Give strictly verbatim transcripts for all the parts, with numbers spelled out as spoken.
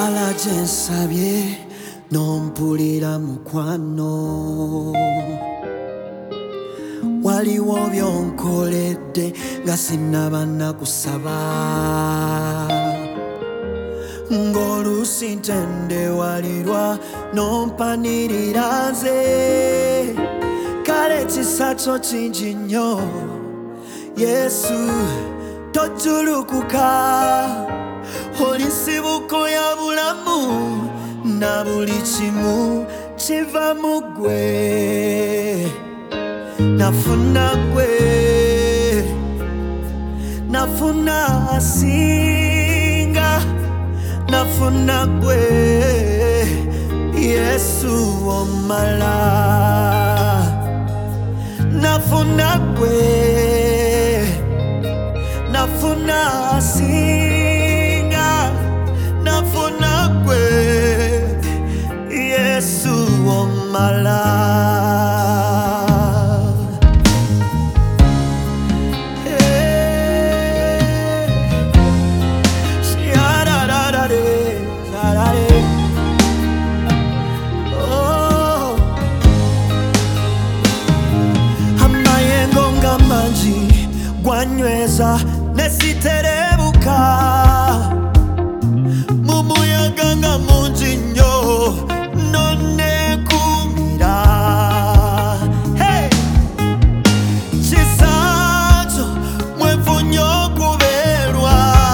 Wala jensabye nompulira mukwano, waliwo byonkoledde nga sinnaba nakusaba, ng'oluusi ntendewalirwa nompanirira nze, kale ekisa kyo kingi nnyo Yesu tojjulukuka, oli nsibuko ya bulamu na buli kimu kiva mu ggwe. Nafuna ggwe, nafuna asinga, nafuna ggwe Yesu omala, nafuna ggwe, nafuna asinga, nafuna ggwe Yesu omala. Gwanyweza nesiterebuka mu muyaga nga mungi nnyo nonnekumira. Hey! Kisakyo mwefunye okubeerwa,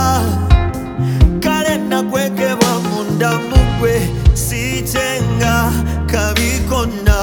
kale nakwekebwa munda mu ggwe sikyenga kabi konna.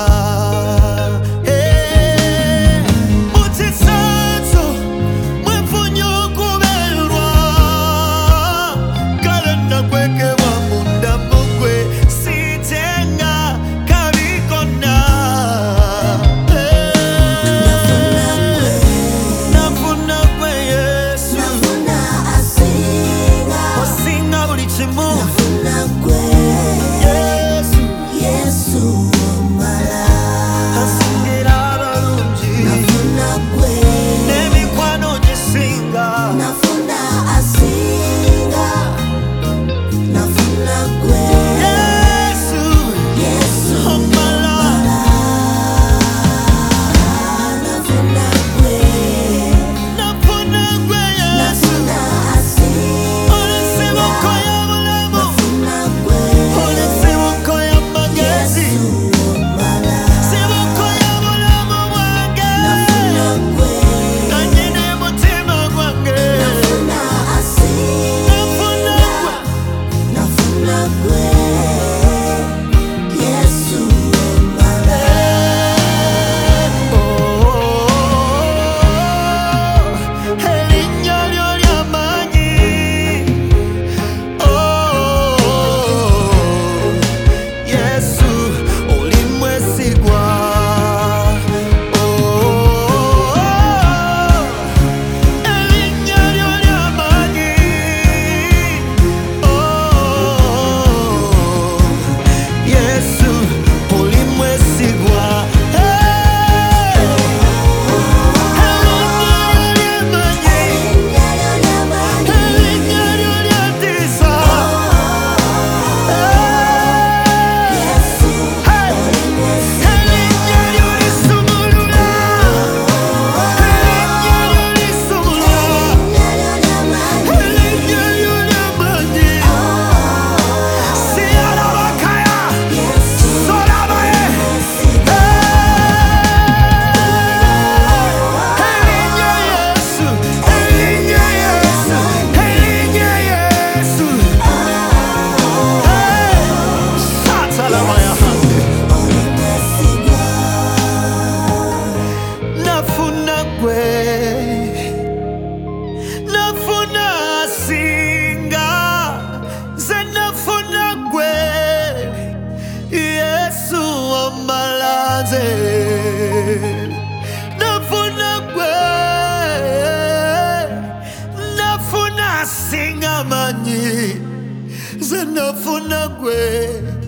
Nafuna asinga, ze nafuna ggwe Yesu omala nze, nafuna ggwe, nafuna asinga amanyi, ze nafuna ggwe